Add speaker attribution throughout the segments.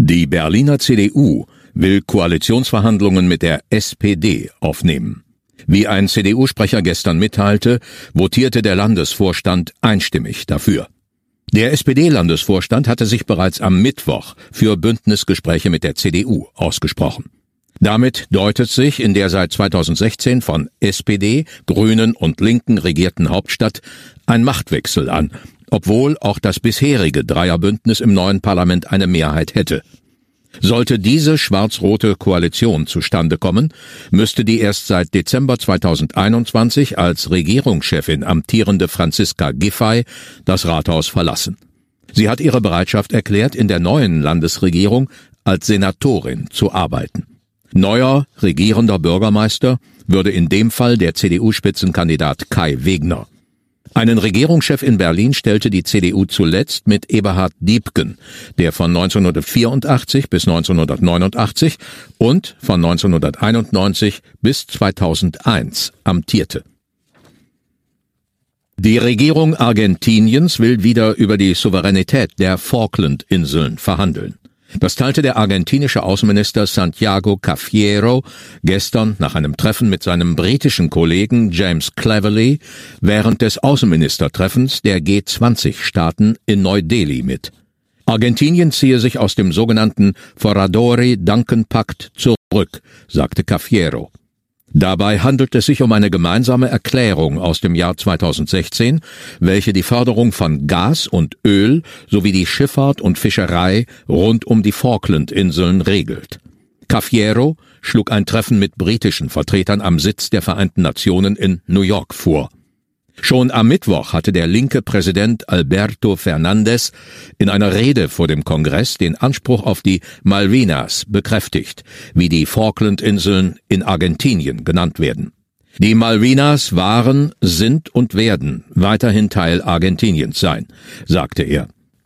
Speaker 1: Die Berliner CDU will Koalitionsverhandlungen mit der SPD aufnehmen. Wie ein CDU-Sprecher gestern mitteilte, votierte der Landesvorstand einstimmig dafür. Der SPD-Landesvorstand hatte sich bereits am Mittwoch für Bündnisgespräche mit der CDU ausgesprochen. Damit deutet sich in der seit 2016 von SPD, Grünen und Linken regierten Hauptstadt ein Machtwechsel an, obwohl auch das bisherige Dreierbündnis im neuen Parlament eine Mehrheit hätte. Sollte diese schwarz-rote Koalition zustande kommen, müsste die erst seit Dezember 2021 als Regierungschefin amtierende Franziska Giffey das Rathaus verlassen. Sie hat ihre Bereitschaft erklärt, in der neuen Landesregierung als Senatorin zu arbeiten. Neuer regierender Bürgermeister würde in dem Fall der CDU-Spitzenkandidat Kai Wegner. Einen Regierungschef in Berlin stellte die CDU zuletzt mit Eberhard Diepgen, der von 1984 bis 1989 und von 1991 bis 2001 amtierte. Die Regierung Argentiniens will wieder über die Souveränität der Falklandinseln verhandeln. Das teilte der argentinische Außenminister Santiago Cafiero gestern nach einem Treffen mit seinem britischen Kollegen James Cleverly während des Außenministertreffens der G20-Staaten in Neu-Delhi mit. Argentinien ziehe sich aus dem sogenannten Foradori-Duncan-Pakt zurück, sagte Cafiero. Dabei handelt es sich um eine gemeinsame Erklärung aus dem Jahr 2016, welche die Förderung von Gas und Öl sowie die Schifffahrt und Fischerei rund um die Falklandinseln regelt. Cafiero schlug ein Treffen mit britischen Vertretern am Sitz der Vereinten Nationen in New York vor. Schon am Mittwoch hatte der linke Präsident Alberto Fernández in einer Rede vor dem Kongress den Anspruch auf die Malvinas bekräftigt, wie die Falklandinseln in Argentinien genannt werden. Die Malvinas waren, sind und werden weiterhin Teil Argentiniens sein, sagte er.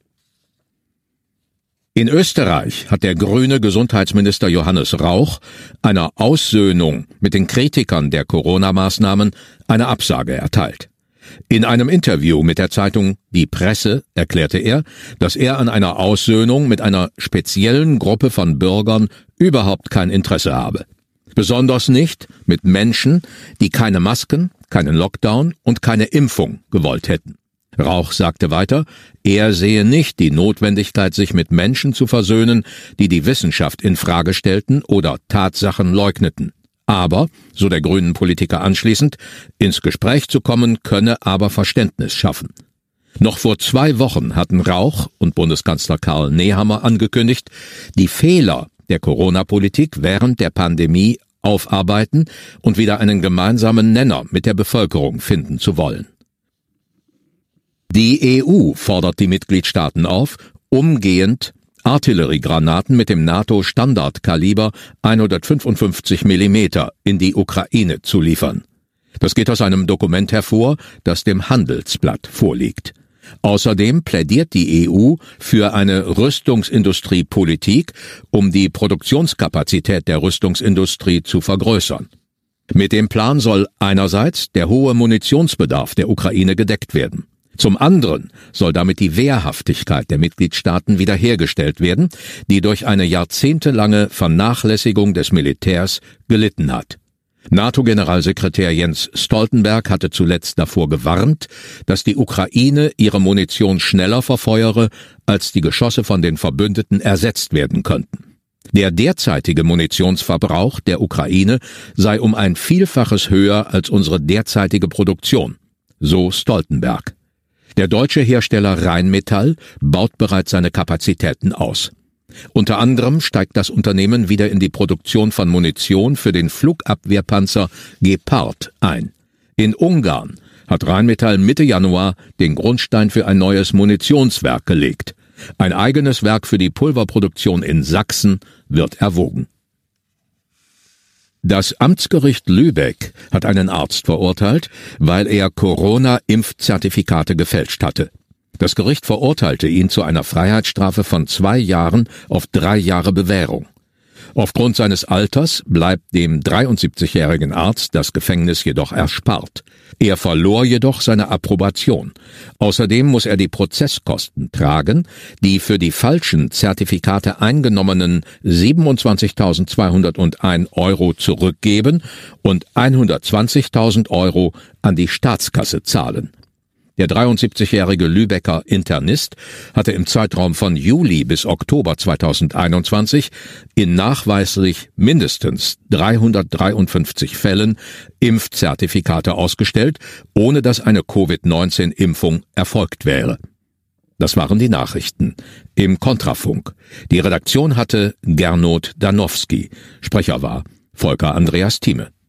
Speaker 1: In Österreich hat der grüne Gesundheitsminister Johannes Rauch einer Aussöhnung mit den Kritikern der Corona-Maßnahmen eine Absage erteilt. In einem Interview mit der Zeitung Die Presse erklärte er, dass er an einer Aussöhnung mit einer speziellen Gruppe von Bürgern überhaupt kein Interesse habe. Besonders nicht mit Menschen, die keine Masken, keinen Lockdown und keine Impfung gewollt hätten. Rauch sagte weiter, er sehe nicht die Notwendigkeit, sich mit Menschen zu versöhnen, die die Wissenschaft in Frage stellten oder Tatsachen leugneten. Aber, so der grünen Politiker anschließend, ins Gespräch zu kommen könne aber Verständnis schaffen. Noch vor 2 Wochen hatten Rauch und Bundeskanzler Karl Nehammer angekündigt, die Fehler der Corona-Politik während der Pandemie aufarbeiten und wieder einen gemeinsamen Nenner mit der Bevölkerung finden zu wollen. Die EU fordert die Mitgliedstaaten auf, umgehend Artilleriegranaten mit dem NATO-Standardkaliber 155 mm in die Ukraine zu liefern. Das geht aus einem Dokument hervor, das dem Handelsblatt vorliegt. Außerdem plädiert die EU für eine Rüstungsindustriepolitik, um die Produktionskapazität der Rüstungsindustrie zu vergrößern. Mit dem Plan soll einerseits der hohe Munitionsbedarf der Ukraine gedeckt werden. Zum anderen soll damit die Wehrhaftigkeit der Mitgliedstaaten wiederhergestellt werden, die durch eine jahrzehntelange Vernachlässigung des Militärs gelitten hat. NATO-Generalsekretär Jens Stoltenberg hatte zuletzt davor gewarnt, dass die Ukraine ihre Munition schneller verfeuere, als die Geschosse von den Verbündeten ersetzt werden könnten. Der derzeitige Munitionsverbrauch der Ukraine sei um ein Vielfaches höher als unsere derzeitige Produktion, so Stoltenberg. Der deutsche Hersteller Rheinmetall baut bereits seine Kapazitäten aus. Unter anderem steigt das Unternehmen wieder in die Produktion von Munition für den Flugabwehrpanzer Gepard ein. In Ungarn hat Rheinmetall Mitte Januar den Grundstein für ein neues Munitionswerk gelegt. Ein eigenes Werk für die Pulverproduktion in Sachsen wird erwogen. Das Amtsgericht Lübeck hat einen Arzt verurteilt, weil er Corona-Impfzertifikate gefälscht hatte. Das Gericht verurteilte ihn zu einer Freiheitsstrafe von 2 Jahren auf 3 Jahre Bewährung. Aufgrund seines Alters bleibt dem 73-jährigen Arzt das Gefängnis jedoch erspart. Er verlor jedoch seine Approbation. Außerdem muss er die Prozesskosten tragen, die für die falschen Zertifikate eingenommenen 27.201 € zurückgeben und 120.000 € an die Staatskasse zahlen. Der 73-jährige Lübecker Internist hatte im Zeitraum von Juli bis Oktober 2021 in nachweislich mindestens 353 Fällen Impfzertifikate ausgestellt, ohne dass eine Covid-19-Impfung erfolgt wäre. Das waren die Nachrichten im Kontrafunk. Die Redaktion hatte Gernot Danowski. Sprecher war Volker Andreas Thieme.